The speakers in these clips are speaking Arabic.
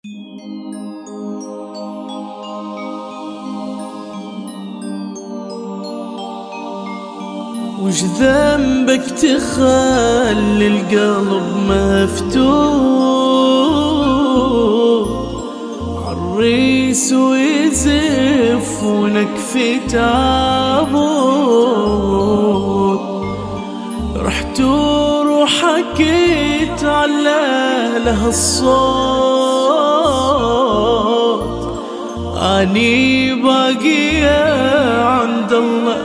وش ذنبك تخلي القلب مفتوح عالريس ويزف ونكفي تابوت؟ رحت وحكيت على له الصوت اني باقية عند الله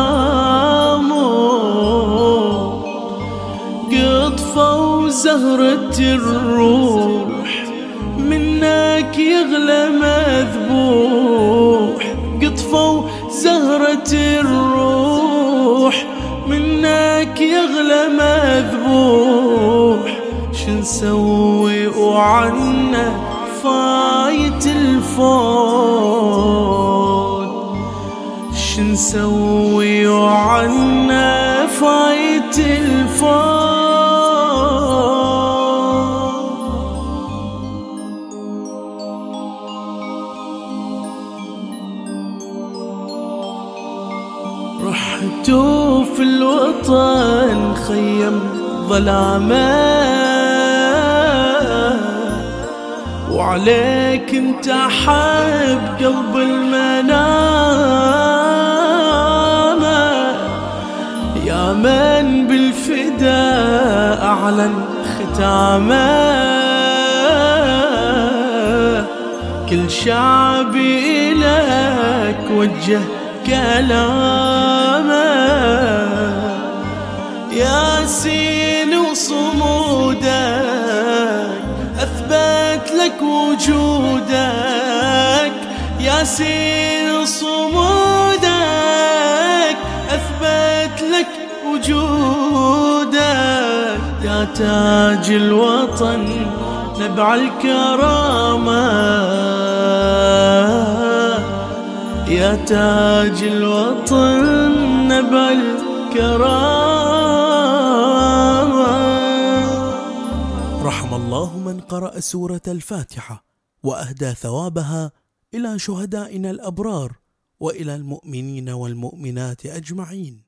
قطفة زهرة الروح منك يغلى مذبوح، قطفة زهرة الروح منك يغلى مذبوح. شنسوي وعنا فايت الفوت، شنسوي وعنا فايت الفوت. رحت في الوطن خيم ظلامه وعليك انت حب قلب المنامة، يا من بالفداء اعلن ختامه. كل شعبي لك وجه كلامه، ياسين وصمودك أثبت لك وجودك، ياسين وصمودك أثبت لك وجودك. يا تاج الوطن نبع الكرامة، يا تاج الوطن نبع الكرامة. رحم الله من قرأ سورة الفاتحة وأهدى ثوابها إلى شهدائنا الأبرار وإلى المؤمنين والمؤمنات أجمعين.